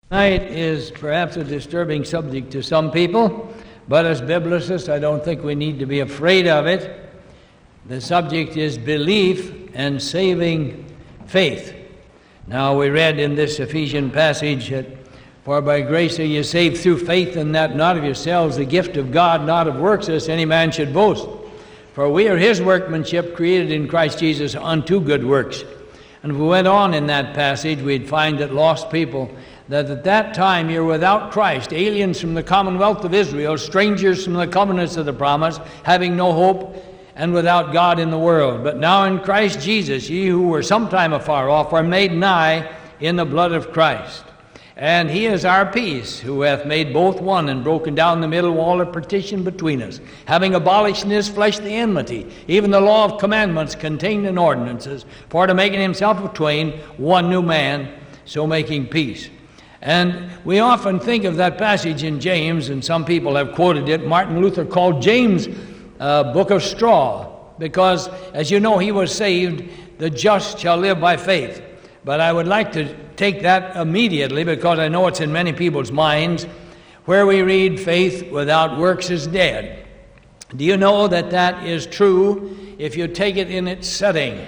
Tonight is perhaps a disturbing subject to some people, but as biblicists, I don't think we need to be afraid of it. The subject is belief and saving faith. Now, we read in this Ephesian passage that, "For by grace are ye saved through faith, and that not of yourselves, the gift of God, not of works, lest any man should boast. For we are his workmanship, created in Christ Jesus unto good works." And if we went on in that passage, we'd find that lost people, that at that time you're without Christ, aliens from the commonwealth of Israel, strangers from the covenants of the promise, having no hope, and without God in the world. But now in Christ Jesus, ye who were sometime afar off are made nigh in the blood of Christ. And he is our peace, who hath made both one, and broken down the middle wall of partition between us, having abolished in his flesh the enmity, even the law of commandments contained in ordinances, for to make in himself of twain one new man, so making peace. And we often think of that passage in James, and some people have quoted it. Martin Luther called James a book of straw, because, as you know, he was saved, the just shall live by faith. But I would like to take that immediately, because I know it's in many people's minds, where we read, "Faith without works is dead." Do you know that that is true if you take it in its setting?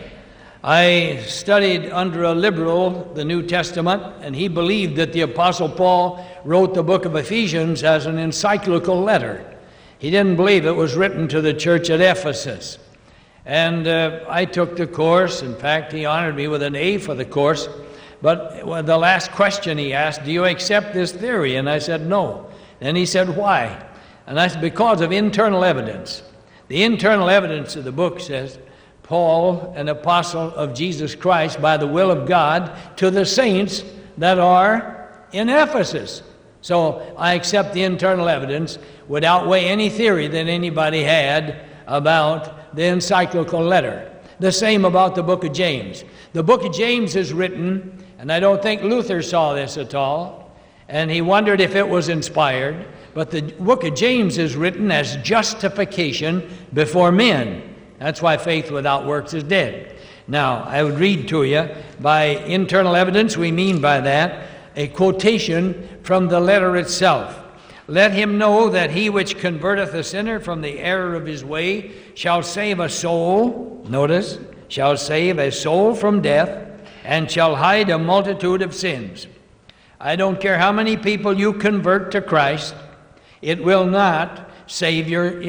I studied under a liberal the New Testament, and he believed that the Apostle Paul wrote the book of Ephesians as an encyclical letter. He didn't believe it was written to the church at Ephesus. And I took the course. In fact, he honored me with an A for the course. But the last question he asked, "Do you accept this theory?" And I said, "No." Then he said, "Why?" And I said, "Because of internal evidence." The internal evidence of the book says, "Paul, an apostle of Jesus Christ by the will of God, to the saints that are in Ephesus." So I accept the internal evidence would outweigh any theory that anybody had about the encyclical letter. The same about the book of James. The book of James is written, and I don't think Luther saw this at all, and he wondered if it was inspired, but the book of James is written as justification before men. That's why faith without works is dead. Now, I would read to you, by internal evidence, we mean by that a quotation from the letter itself. "Let him know that he which converteth a sinner from the error of his way shall save a soul," notice, "shall save a soul from death, and shall hide a multitude of sins." I don't care how many people you convert to Christ, it will not save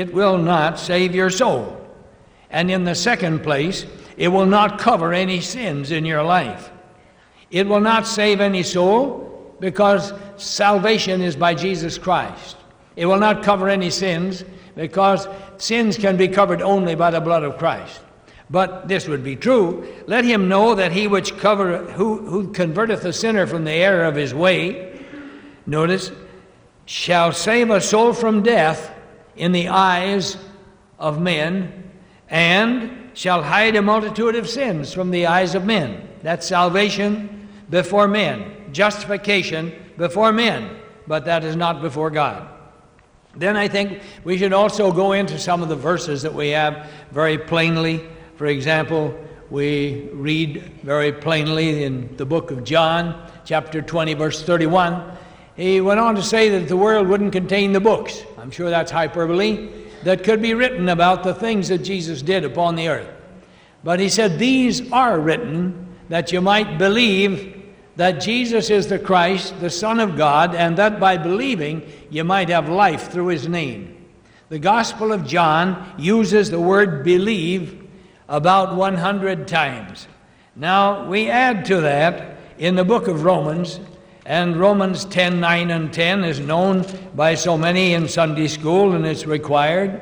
your soul. And in the second place, it will not cover any sins in your life. It will not save any soul, because salvation is by Jesus Christ. It will not cover any sins, because sins can be covered only by the blood of Christ. But this would be true. "Let him know that he which who converteth a sinner from the error of his way," notice, "shall save a soul from death in the eyes of men, and shall hide a multitude of sins from the eyes of men." That's salvation before men, justification before men, but that is not before God. Then I think we should also go into some of the verses that we have very plainly. For example, we read very plainly in the book of John, chapter 20, verse 31. He went on to say that the world wouldn't contain the books. I'm sure that's hyperbole, that could be written about the things that Jesus did upon the earth. But he said, "These are written that you might believe that Jesus is the Christ, the Son of God, and that by believing you might have life through his name." The Gospel of John uses the word believe about 100 times. Now, we add to that in the book of Romans, and Romans 10, 9 and 10 is known by so many in Sunday school, and it's required.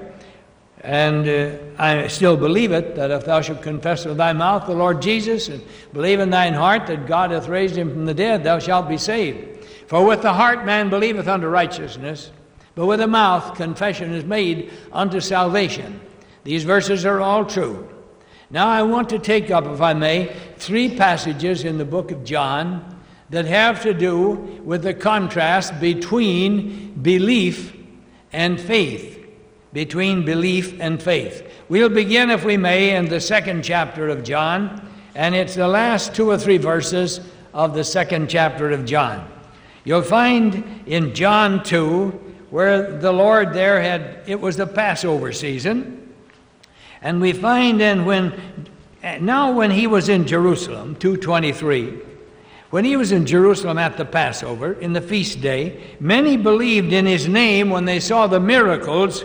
And I still believe it, that if thou shalt confess with thy mouth the Lord Jesus, and believe in thine heart that God hath raised him from the dead, thou shalt be saved. For with the heart man believeth unto righteousness, but with the mouth confession is made unto salvation. These verses are all true. Now I want to take up, if I may, 3 passages in the book of John that have to do with the contrast between belief and faith. Between belief and faith. We'll begin, if we may, in the 2nd chapter of John, and it's the last 2 or 3 verses of the 2nd chapter of John. You'll find in John 2 where the Lord there it was the Passover season. And we find then when he was in Jerusalem, 2:23, when he was in Jerusalem at the Passover, in the feast day, many believed in his name when they saw the miracles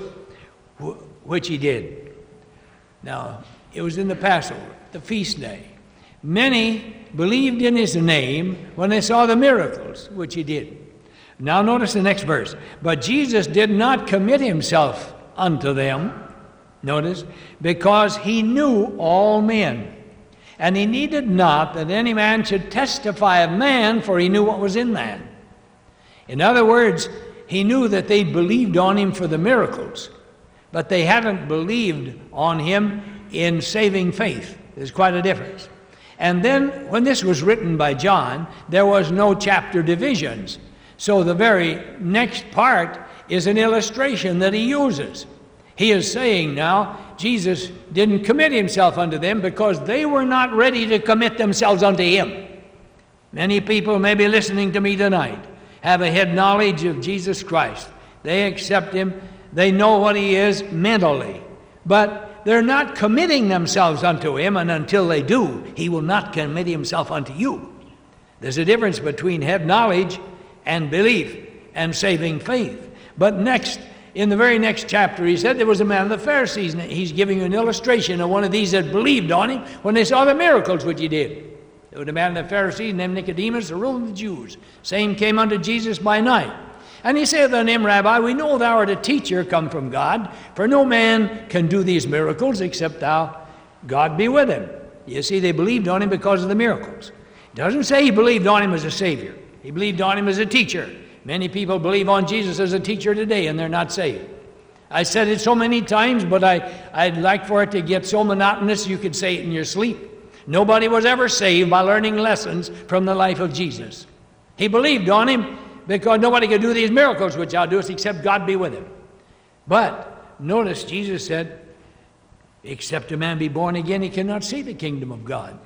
which he did. Now, it was in the Passover, the feast day. Many believed in his name when they saw the miracles which he did. Now notice the next verse. But Jesus did not commit himself unto them, notice, because he knew all men. And he needed not that any man should testify of man, for he knew what was in man. In other words, he knew that they believed on him for the miracles, but they hadn't believed on him in saving faith. There's quite a difference. And then, when this was written by John, there was no chapter divisions. So the very next part is an illustration that he uses. He is saying now, Jesus didn't commit himself unto them because they were not ready to commit themselves unto him. Many people may be listening to me tonight, have a head knowledge of Jesus Christ. They accept him. They know what he is mentally. But they're not committing themselves unto him, and until they do, he will not commit himself unto you. There's a difference between head knowledge and belief and saving faith. But next, in the very next chapter, he said there was a man of the Pharisees, and he's giving you an illustration of one of these that believed on him when they saw the miracles which he did. There was a man of the Pharisees named Nicodemus, the ruler of the Jews. Same came unto Jesus by night. And he saith unto him, Rabbi, we know thou art a teacher come from God, for no man can do these miracles except God be with him. You see, they believed on him because of the miracles. It doesn't say he believed on him as a Savior. He believed on him as a teacher. Many people believe on Jesus as a teacher today, and they're not saved. I said it so many times, but I'd like for it to get so monotonous you could say it in your sleep. Nobody was ever saved by learning lessons from the life of Jesus. He believed on him because nobody could do these miracles which I'll do except God be with him. But notice Jesus said, except a man be born again, he cannot see the kingdom of God.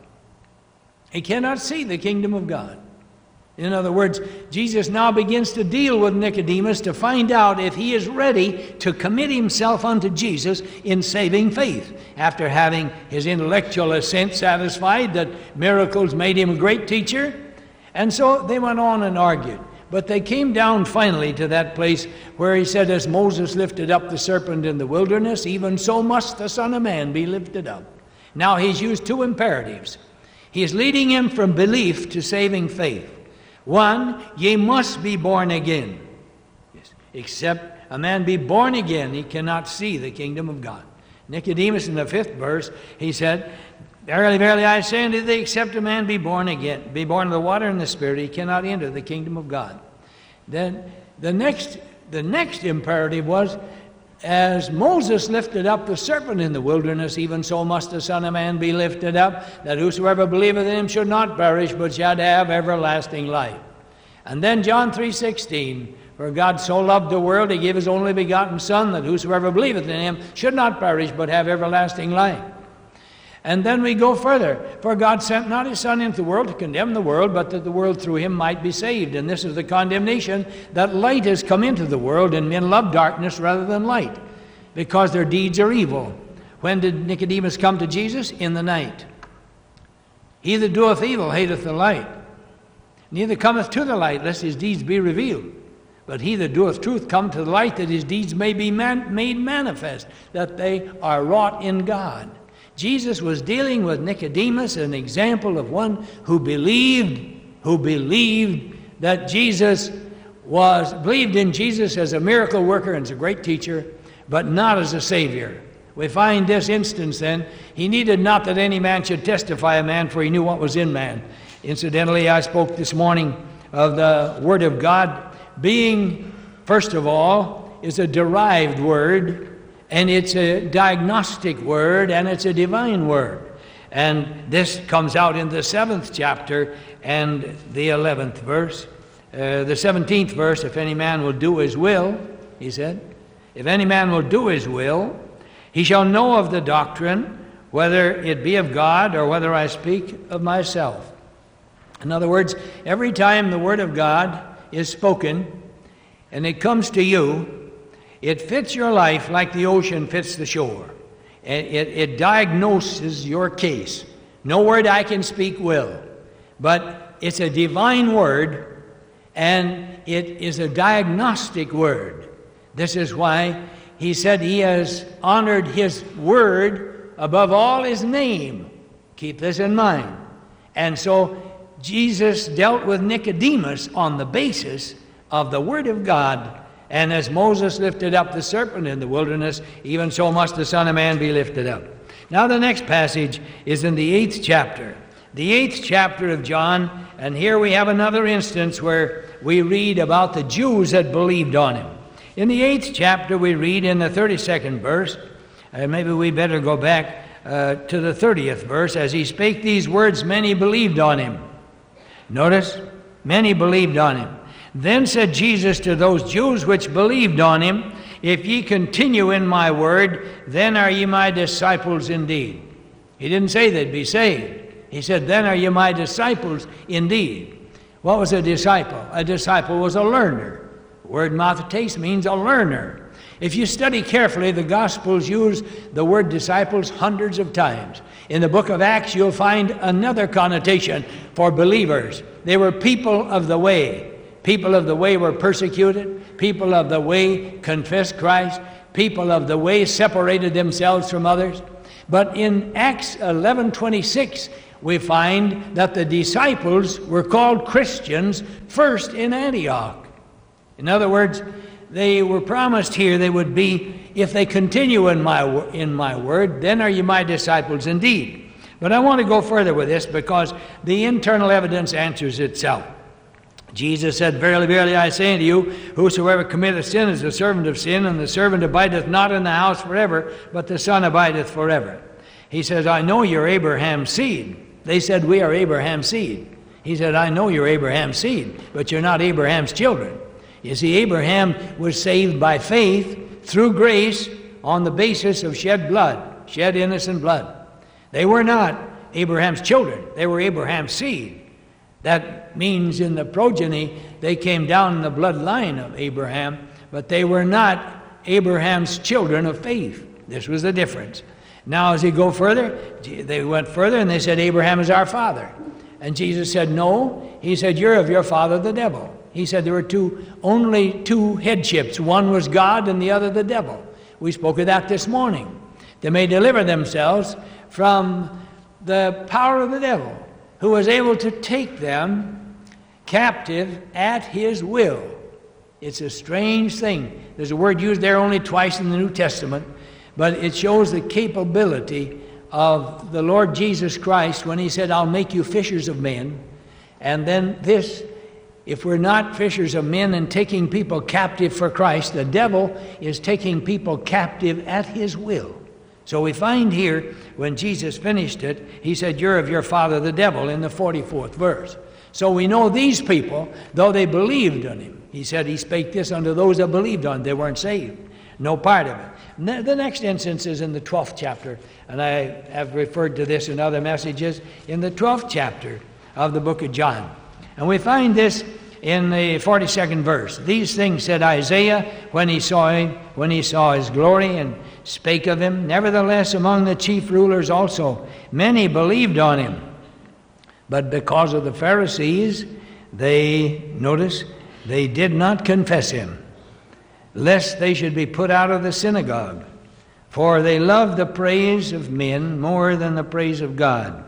He cannot see the kingdom of God. In other words, Jesus now begins to deal with Nicodemus to find out if he is ready to commit himself unto Jesus in saving faith, after having his intellectual assent satisfied that miracles made him a great teacher. And so they went on and argued. But they came down finally to that place where he said, as Moses lifted up the serpent in the wilderness, even so must the Son of Man be lifted up. Now he's used two imperatives. He is leading him from belief to saving faith. One, ye must be born again. Yes. Except a man be born again, he cannot see the kingdom of God. Nicodemus in the 5th verse, he said, Verily, verily, I say unto thee, except a man be born again, be born of the water and the Spirit, he cannot enter the kingdom of God. Then the next imperative was, as Moses lifted up the serpent in the wilderness, even so must the Son of Man be lifted up, that whosoever believeth in him should not perish, but shall have everlasting life. And then John 3:16, for God so loved the world, he gave his only begotten Son, that whosoever believeth in him should not perish, but have everlasting life. And then we go further. For God sent not his Son into the world to condemn the world, but that the world through him might be saved. And this is the condemnation, that light has come into the world, and men love darkness rather than light, because their deeds are evil. When did Nicodemus come to Jesus? In the night. He that doeth evil hateth the light, neither cometh to the light, lest his deeds be revealed. But he that doeth truth come to the light, that his deeds may be made manifest, that they are wrought in God. Jesus was dealing with Nicodemus, an example of one who believed that Jesus believed in Jesus as a miracle worker and as a great teacher, but not as a Savior. We find this instance then, he needed not that any man should testify a man, for he knew what was in man. Incidentally, I spoke this morning of the Word of God being, first of all, is a derived word, and it's a diagnostic word, and it's a divine word. And this comes out in the 7th chapter and the 11th verse. The 17th verse, if any man will do his will, he said, if any man will do his will, he shall know of the doctrine, whether it be of God or whether I speak of myself. In other words, every time the Word of God is spoken and it comes to you, it fits your life like the ocean fits the shore. It diagnoses your case. No word I can speak will, but it's a divine word, and it is a diagnostic word. This is why he said he has honored his word above all his name. Keep this in mind. And so Jesus dealt with Nicodemus on the basis of the word of God. And as Moses lifted up the serpent in the wilderness, even so must the Son of Man be lifted up. Now the next passage is in the 8th chapter. The 8th chapter of John, and here we have another instance where we read about the Jews that believed on him. In the 8th chapter we read in the 32nd verse, maybe we better go back to the 30th verse, as he spake these words, many believed on him. Notice, many believed on him. Then said Jesus to those Jews which believed on him, if ye continue in my word, then are ye my disciples indeed. He didn't say they'd be saved. He said, then are ye my disciples indeed. What was a disciple? A disciple was a learner. The word mathetes means a learner. If you study carefully, the Gospels use the word disciples hundreds of times. In the book of Acts, you'll find another connotation for believers. They were people of the way. People of the way were persecuted. People of the way confessed Christ. People of the way separated themselves from others. But in Acts 11:26, we find that the disciples were called Christians first in Antioch. In other words, they were promised here they would be, if they continue in my word, then are you my disciples indeed. But I want to go further with this because the internal evidence answers itself. Jesus said, verily, verily, I say unto you, whosoever committeth sin is a servant of sin, and the servant abideth not in the house forever, but the Son abideth forever. He says, I know you're Abraham's seed. They said, we are Abraham's seed. He said, I know you're Abraham's seed, but you're not Abraham's children. You see, Abraham was saved by faith through grace on the basis of shed blood, shed innocent blood. They were not Abraham's children. They were Abraham's seed. That means in the progeny, they came down in the bloodline of Abraham, but they were not Abraham's children of faith. This was the difference. Now, as they go further, they went further and they said, Abraham is our father. And Jesus said, no. He said, you're of your father, the devil. He said there were only two headships. One was God and the other the devil. We spoke of that this morning. They may deliver themselves from the power of the devil, who was able to take them captive at his will. It's a strange thing. There's a word used there only twice in the New Testament, but it shows the capability of the Lord Jesus Christ when he said, I'll make you fishers of men. And then this, if we're not fishers of men and taking people captive for Christ, the devil is taking people captive at his will. So we find here, when Jesus finished it, he said, you're of your father the devil, in the 44th verse. So we know these people, though they believed on him, he said he spake this unto those that believed on him. They weren't saved. No part of it. The next instance is in the 12th chapter, and I have referred to this in other messages, in the 12th chapter of the book of John. And we find this in the 42nd verse. These things said Isaiah when he saw him, when he saw his glory, and spake of him. Nevertheless, among the chief rulers also, many believed on him. But because of the Pharisees, they did not confess him, lest they should be put out of the synagogue. For they loved the praise of men more than the praise of God.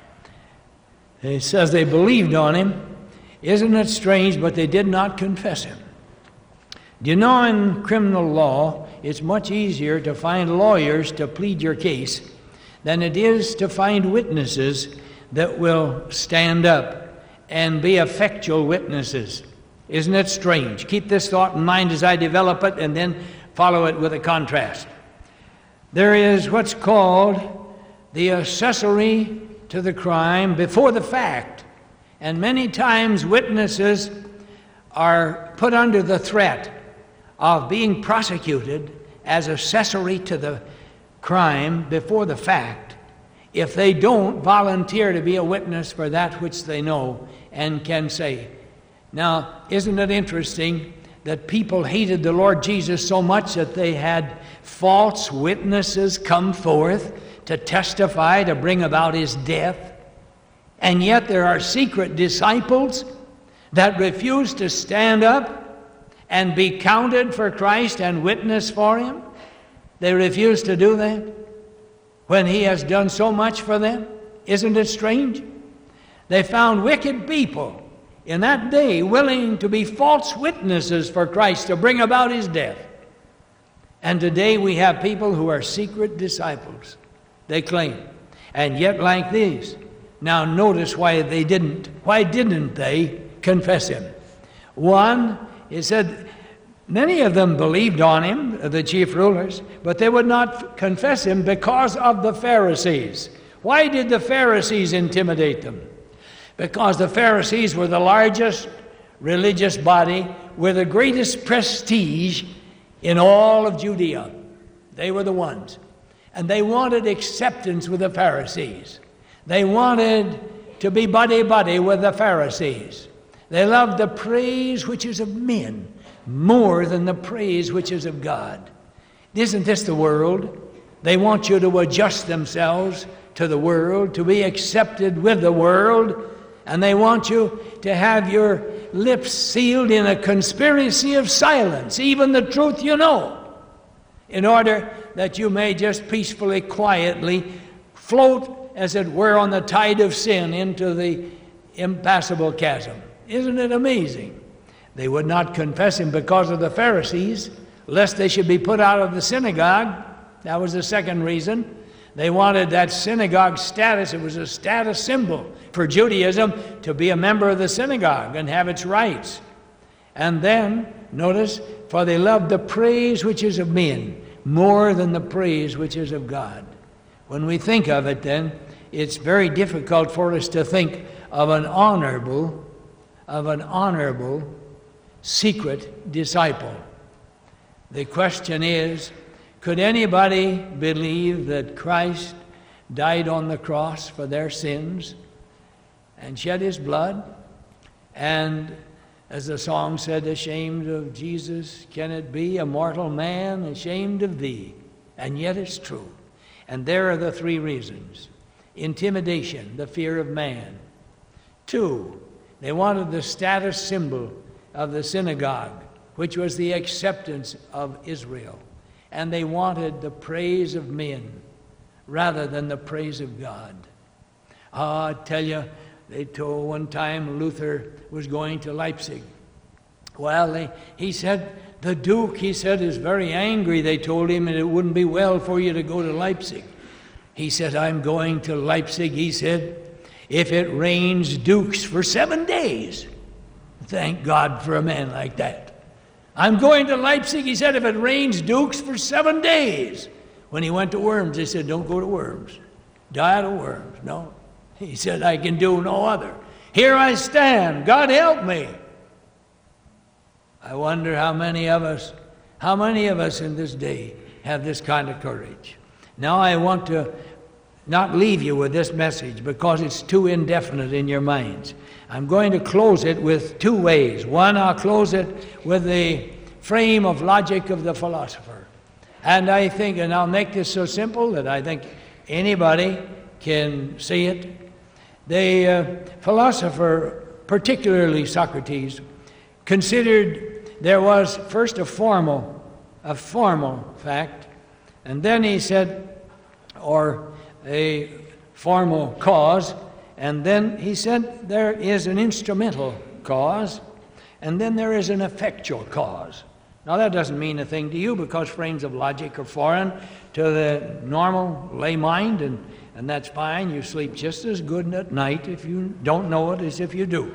It says they believed on him. Isn't it strange? But they did not confess him. Do you know, in criminal law, it's much easier to find lawyers to plead your case than it is to find witnesses that will stand up and be effectual witnesses. Isn't it strange? Keep this thought in mind as I develop it, and then follow it with a contrast. There is what's called the accessory to the crime before the fact. And many times witnesses are put under the threat of being prosecuted as accessory to the crime before the fact if they don't volunteer to be a witness for that which they know and can say. Now, isn't it interesting that people hated the Lord Jesus so much that they had false witnesses come forth to testify to bring about his death? And yet there are secret disciples that refuse to stand up and be counted for Christ and witness for him. They refuse to do that when he has done so much for them. Isn't it strange? They found wicked people in that day willing to be false witnesses for Christ to bring about his death. And today we have people who are secret disciples, they claim. And yet like these. Now notice why they didn't. Why didn't they confess him? One, he said, many of them believed on him, the chief rulers, but they would not confess him because of the Pharisees. Why did the Pharisees intimidate them? Because the Pharisees were the largest religious body with the greatest prestige in all of Judea. They were the ones. And they wanted acceptance with the Pharisees. They wanted to be buddy-buddy with the Pharisees. They loved the praise which is of men more than the praise which is of God. Isn't this the world? They want you to adjust themselves to the world, to be accepted with the world, and they want you to have your lips sealed in a conspiracy of silence, even the truth you know, in order that you may just peacefully, quietly float, as it were, on the tide of sin into the impassable chasm. Isn't it amazing? They would not confess him because of the Pharisees, lest they should be put out of the synagogue. That was the second reason. They wanted that synagogue status. It was a status symbol for Judaism to be a member of the synagogue and have its rights. And then, notice, for they loved the praise which is of men more than the praise which is of God. When we think of it then, it's very difficult for us to think of an honorable secret disciple. The question is, could anybody believe that Christ died on the cross for their sins and shed his blood? And as the song said, ashamed of Jesus can it be, a mortal man ashamed of thee? And yet it's true. And there are the three reasons. Intimidation, the fear of man. 2, they wanted the status symbol of the synagogue, which was the acceptance of Israel. And they wanted the praise of men rather than the praise of God. I tell you, they told one time Luther was going to Leipzig. Well, he said, the Duke, he said, is very angry. They told him that it wouldn't be well for you to go to Leipzig. He said, I'm going to Leipzig, he said, if it rains dukes for 7 days. Thank God for a man like that. I'm going to Leipzig, he said, if it rains dukes for 7 days. When he went to Worms, they said, don't go to Worms. Die of Worms. No. He said, I can do no other. Here I stand. God help me. I wonder how many of us in this day have this kind of courage. Now I want to not leave you with this message because it's too indefinite in your minds. I'm going to close it with 2 ways. One, I'll close it with the frame of logic of the philosopher. And I think, and I'll make this so simple that I think anybody can see it. The philosopher, particularly Socrates, considered there was first a formal fact, and then he said, or a formal cause, and then he said there is an instrumental cause, and then there is an effectual cause. Now that doesn't mean a thing to you because frames of logic are foreign to the normal lay mind, and that's fine. You sleep just as good at night if you don't know it as if you do.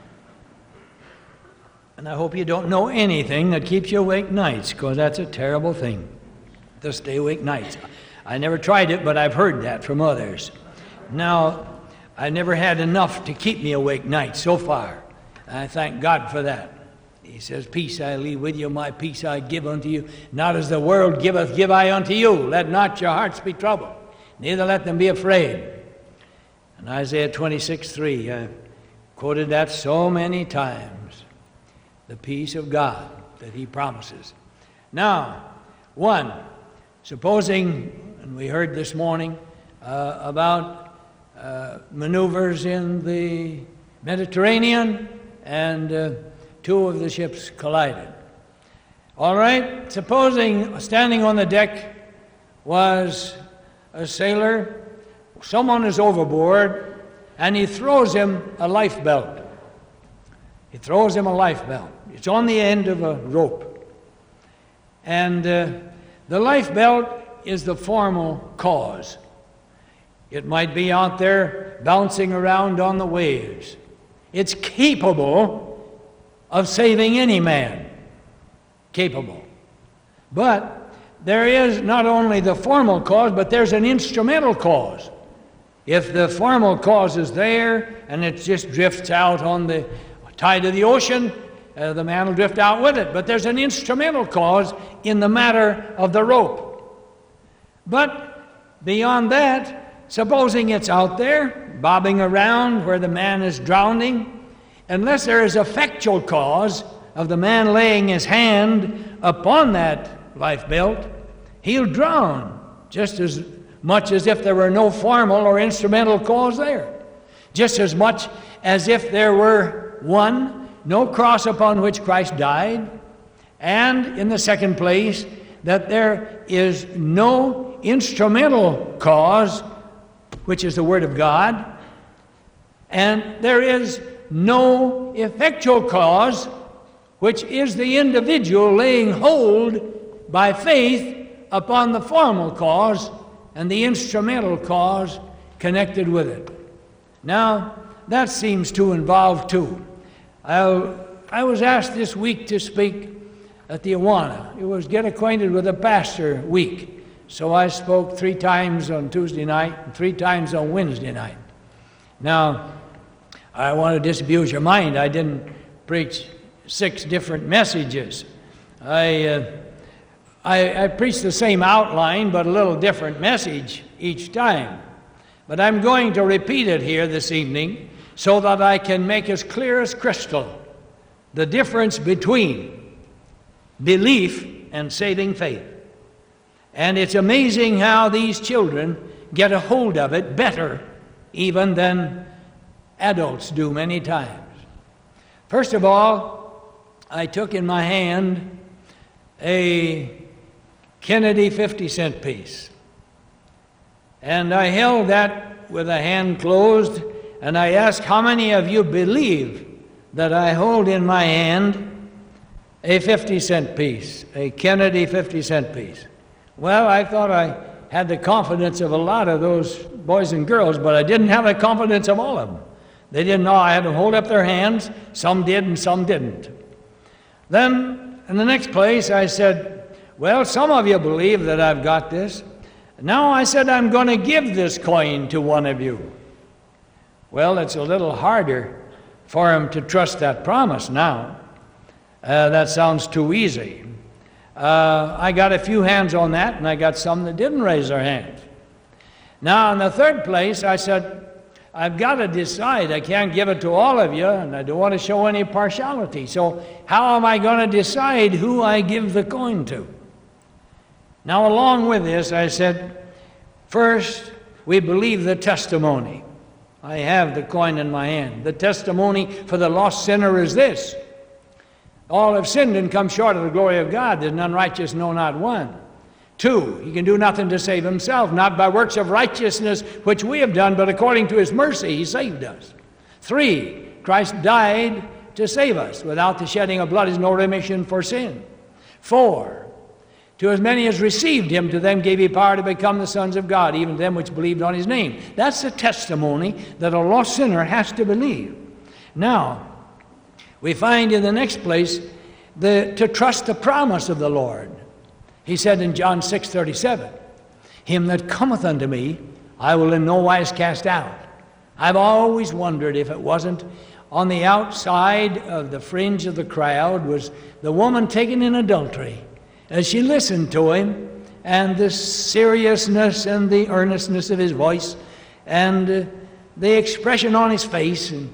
And I hope you don't know anything that keeps you awake nights, because that's a terrible thing, to stay awake nights. I never tried it, but I've heard that from others. Now, I never had enough to keep me awake nights so far. I thank God for that. He says, peace I leave with you, my peace I give unto you. Not as the world giveth, give I unto you. Let not your hearts be troubled, neither let them be afraid. And Isaiah 26:3, I quoted that so many times. the peace of God that he promises. Now, one, supposing, and we heard this morning about maneuvers in the Mediterranean, and two of the ships collided. All right, supposing standing on the deck was a sailor, someone is overboard, and he throws him a life belt. He throws him a life belt. It's on the end of a rope. And the life belt is the formal cause. It might be out there bouncing around on the waves. It's capable of saving any man. Capable. But there is not only the formal cause, but there's an instrumental cause. If the formal cause is there and it just drifts out on the tide of the ocean, the man will drift out with it. But there's an instrumental cause in the matter of the rope. But beyond that, supposing it's out there, bobbing around where the man is drowning, unless there is effectual cause of the man laying his hand upon that life belt, he'll drown just as much as if there were no formal or instrumental cause there. Just as much as if there were, one, no cross upon which Christ died, and in the second place, that there is no instrumental cause, which is the Word of God, and there is no effectual cause, which is the individual laying hold by faith upon the formal cause and the instrumental cause connected with it. Now, that seems to involve two. I was asked this week to speak at the Awana. It was Get Acquainted with a Pastor week. So I spoke 3 times on Tuesday night and 3 times on Wednesday night. Now, I want to disabuse your mind. I didn't preach 6 different messages. I preached the same outline, but a little different message each time. But I'm going to repeat it here this evening so that I can make as clear as crystal the difference between belief and saving faith. And it's amazing how these children get a hold of it better even than adults do many times. First of all, I took in my hand a Kennedy 50-cent piece. And I held that with a hand closed, and I asked, how many of you believe that I hold in my hand a 50-cent piece, a Kennedy 50-cent piece? Well, I thought I had the confidence of a lot of those boys and girls, but I didn't have the confidence of all of them. They didn't know. I had them hold up their hands. Some did and some didn't. Then, in the next place, I said, well, some of you believe that I've got this. Now I said, I'm going to give this coin to one of you. Well, it's a little harder for him to trust that promise now. That sounds too easy. I got a few hands on that, and I got some that didn't raise their hands. Now, in the third place, I said, I've got to decide. I can't give it to all of you, and I don't want to show any partiality. So how am I going to decide who I give the coin to? Now, along with this, I said, first, we believe the testimony. I have the coin in my hand. The testimony for the lost sinner is this: all have sinned and come short of the glory of God. There's none righteous, no, not one. 2, he can do nothing to save himself, not by works of righteousness which we have done, but according to his mercy he saved us. 3, Christ died to save us. Without the shedding of blood is no remission for sin. 4, to as many as received him, to them gave he power to become the sons of God, even them which believed on his name. That's the testimony that a lost sinner has to believe. Now, we find in the next place to trust the promise of the Lord. He said in John 6:37, him that cometh unto me, I will in no wise cast out. I've always wondered if it wasn't on the outside of the fringe of the crowd was the woman taken in adultery. As she listened to him, and the seriousness and the earnestness of his voice, and the expression on his face, and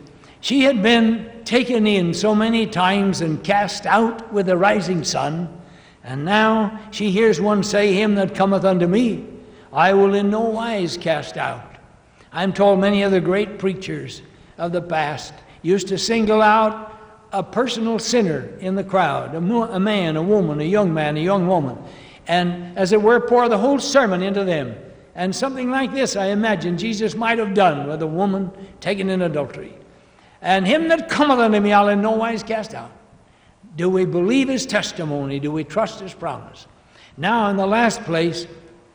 She had been taken in so many times and cast out with the rising sun, and now she hears one say, "Him that cometh unto me, I will in no wise cast out." I'm told many of the great preachers of the past used to single out a personal sinner in the crowd, a man, a woman, a young man, a young woman, and as it were pour the whole sermon into them. And something like this, I imagine, Jesus might have done with a woman taken in adultery. "And him that cometh unto me, I'll in no wise cast out." Do we believe his testimony? Do we trust his promise? Now, in the last place,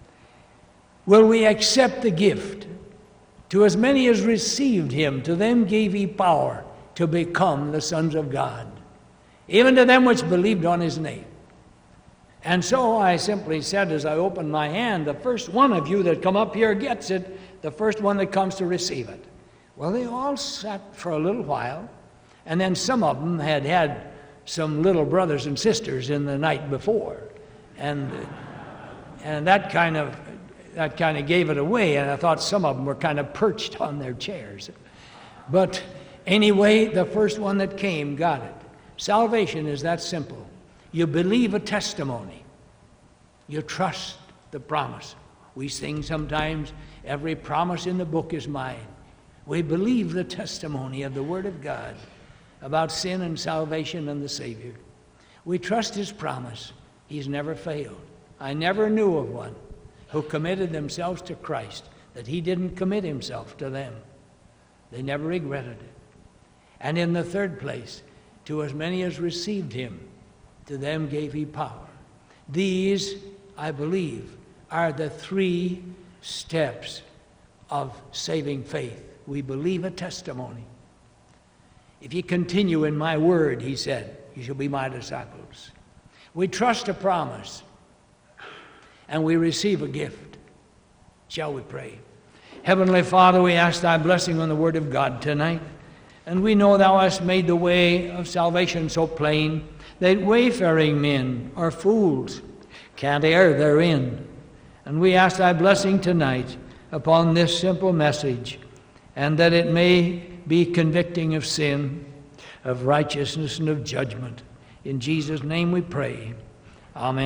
will we accept the gift? To as many as received him, to them gave he power to become the sons of God, even to them which believed on his name. And so I simply said as I opened my hand, the first one of you that come up here gets it, the first one that comes to receive it. Well, they all sat for a little while, and then some of them had had some little brothers and sisters in the night before, and that kind of gave it away, and I thought some of them were kind of perched on their chairs. But anyway, the first one that came got it. Salvation is that simple. You believe a testimony. You trust the promise. We sing sometimes, "Every promise in the book is mine." We believe the testimony of the Word of God about sin and salvation and the Savior. We trust his promise. He's never failed. I never knew of one who committed themselves to Christ that he didn't commit himself to them. They never regretted it. And in the third place, to as many as received him, to them gave he power. These, I believe, are the 3 steps of saving faith. We believe a testimony. "If ye continue in my word," he said, "you shall be my disciples." We trust a promise, and we receive a gift. Shall we pray? Heavenly Father, we ask thy blessing on the word of God tonight. And we know thou hast made the way of salvation so plain that wayfaring men or fools can't err therein. And we ask thy blessing tonight upon this simple message, and that it may be convicting of sin, of righteousness, and of judgment. In Jesus' name we pray. Amen.